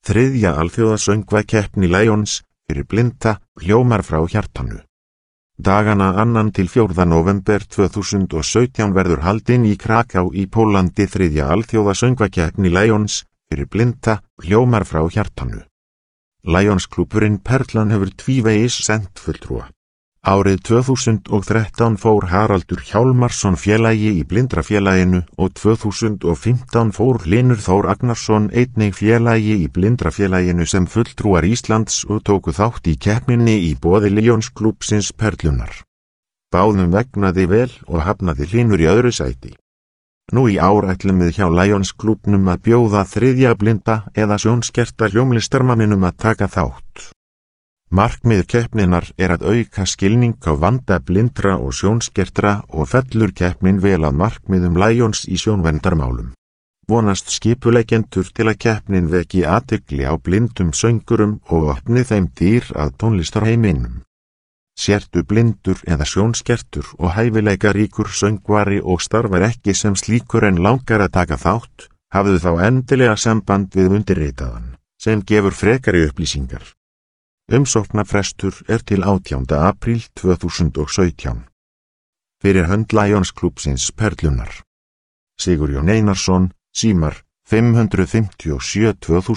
Þriðja alþjóðasöngvakeppni Lions fyrir blinda hljómar frá hjartanu. Dagana 2. til 4. november 2017 verður haldin í Kraká í Pólandi þriðja alþjóðasöngvakeppni Lions fyrir blinda hljómar frá hjartanu. Lions-klúbburinn Perlan hefur tvívegis sent fulltrúa. Árið 2013 fór Haraldur Hjálmarsson félagi í Blindrafélaginu og 2015 fór Hlynur Þór Agnarsson einnig félagi í Blindrafélaginu sem fulltrúar Íslands og tóku þátt í keppninni í boði Lions-klúbbsins Perlunar. Báðum vegnaði vel og hafnaði Hlynur í öðru sæti. Nú í ár ætlum við hjá Lions-klúbbnum að bjóða þriðja blinda eða sjónskerta hljómlistarmanninum að taka þátt. Markmið keppninnar að auka skilning á vanda blindra og sjónskertra og fellur keppnin vel að markmiðum Lions í sjónverndarmálum. Vonast skipuleggjendur til að keppnin veki athygli á blindum söngurum og opni þeim dyr að tónlistarheiminum. Sértu blindur eða sjónskertur og hæfileikaríkur söngvari og starfar ekki sem slíkur en langar að taka þátt, hafðu þá endilega samband við undirritaðan, sem gefur frekari upplýsingar. Umsóknarfrestur til 18. apríl 2017. Fyrir hönd Lions-klúbbsins Perlunar. Sigurjón Einarsson, símar 557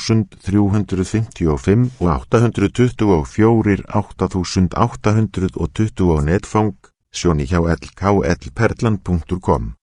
2355 og 824 8820 og netfang, sjóni hjá lklperlan.com.